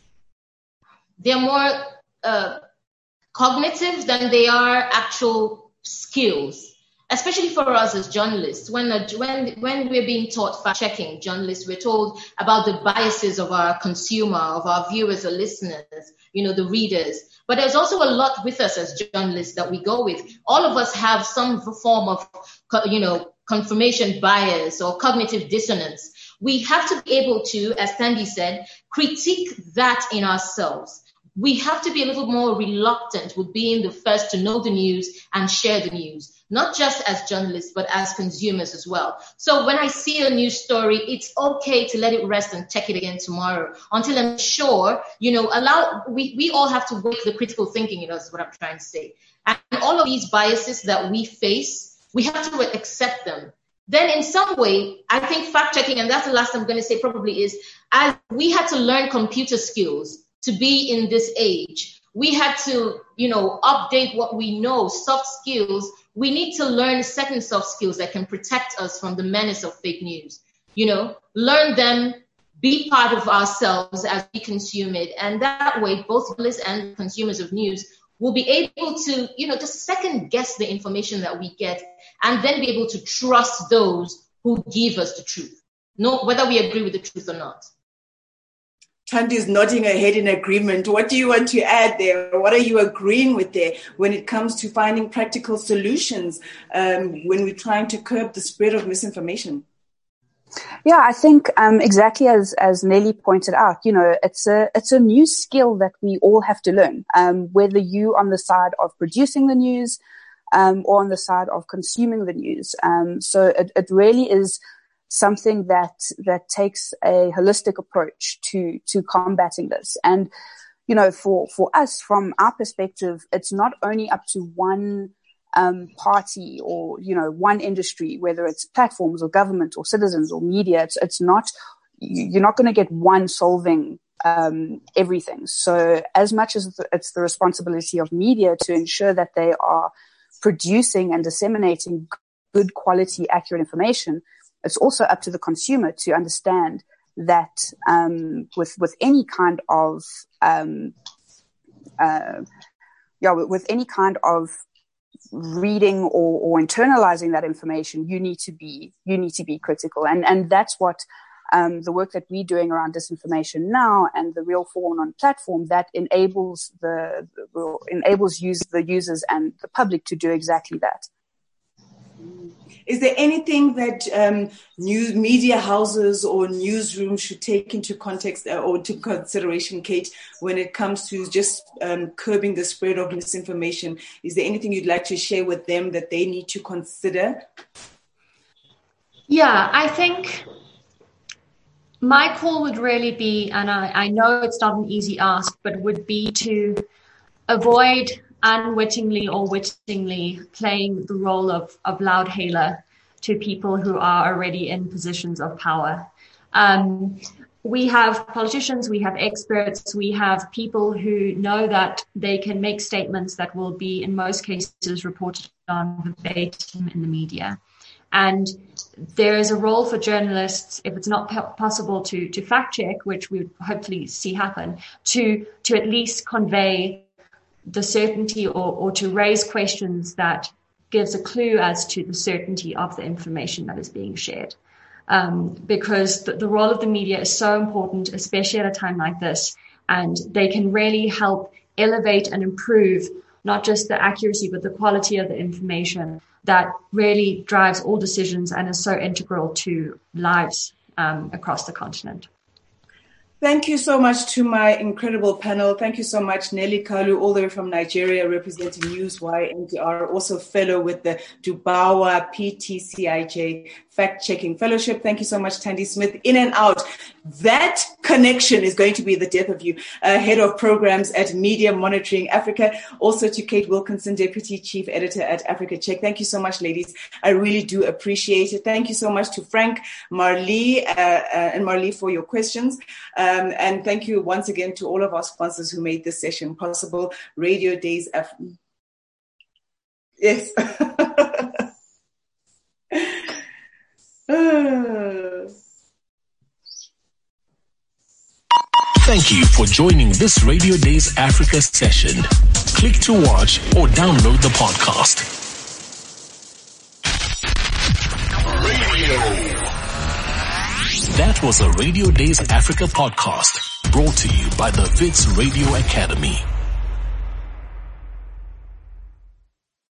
they're more uh, cognitive than they are actual skills, especially for us as journalists. When uh, when when we're being taught fact-checking journalists, we're told about the biases of our consumer, of our viewers or listeners, you know, the readers. But there's also a lot with us as journalists that we go with. All of us have some form of, you know, confirmation bias or cognitive dissonance. We have to be able to, as Thandi said, critique that in ourselves. We have to be a little more reluctant with being the first to know the news and share the news, not just as journalists, but as consumers as well. So when I see a news story, it's okay to let it rest and check it again tomorrow until I'm sure, you know, allow, we, we all have to wake the critical thinking in us, is what I'm trying to say. And all of these biases that we face, we have to accept them. Then in some way, I think fact-checking, and that's the last I'm going to say probably is, as we had to learn computer skills to be in this age. We had to, you know, update what we know, soft skills. We need to learn certain soft skills that can protect us from the menace of fake news. You know, learn them, be part of ourselves as we consume it. And that way, both journalists and consumers of news will be able to, you know, just second guess the information that we get and then be able to trust those who give us the truth, no, whether we agree with the truth or not.
Thandi is nodding her head in agreement. What do you want to add there? What are you agreeing with there when it comes to finding practical solutions um, when we're trying to curb the spread of misinformation?
Yeah, I think um, exactly as as Nelly pointed out, you know, it's a it's a new skill that we all have to learn. Um, whether you on the side of producing the news um, or on the side of consuming the news, um, so it, it really is something that that takes a holistic approach to to combating this. And you know, for for us, from our perspective, it's not only up to one Um, party or, you know, one industry, whether it's platforms or government or citizens or media. It's, it's not, you're not going to get one solving um, everything. So as much as it's the responsibility of media to ensure that they are producing and disseminating good quality, accurate information, it's also up to the consumer to understand that um, with, with any kind of, um, uh, yeah, with, with any kind of reading or, or internalizing that information, you need to be you need to be critical, and and that's what um, the work that we're doing around disinformation now and the Real four one one platform that enables the, the enables use the users and the public to do exactly that.
Is there anything that um, news media houses or newsrooms should take into context uh, or to consideration, Kate, when it comes to just um, curbing the spread of misinformation? Is there anything you'd like to share with them that they need to consider?
Yeah, I think my call would really be, and I, I know it's not an easy ask, but would be to avoid unwittingly or wittingly playing the role of, of loudhailer to people who are already in positions of power. Um, we have politicians, we have experts, we have people who know that they can make statements that will be, in most cases, reported on verbatim in the media. And there is a role for journalists, if it's not po- possible to, to fact check, which we would hopefully see happen, to, to at least convey the certainty or, or to raise questions that gives a clue as to the certainty of the information that is being shared. Um, because the, the role of the media is so important, especially at a time like this, and they can really help elevate and improve not just the accuracy, but the quality of the information that really drives all decisions and is so integral to lives um, across the continent.
Thank you so much to my incredible panel. Thank you so much, Nelly Kalu, all the way from Nigeria, representing Newswire N G R, also fellow with the Dubawa P T C I J Fact-Checking Fellowship. Thank you so much, Tandy Smith. In and out. That connection is going to be the death of you. Uh, Head of Programs at Media Monitoring Africa. Also to Kate Wilkinson, Deputy Chief Editor at Africa Check. Thank you so much, ladies. I really do appreciate it. Thank you so much to Frank, Marlee, uh, uh, and Marlee for your questions. Um, and thank you once again to all of our sponsors who made this session possible. Radio Days Af- Yes.
Thank you for joining this Radio Days Africa session. Click to watch or download the podcast. Radio. That was a Radio Days Africa podcast brought to you by the Wits Radio Academy.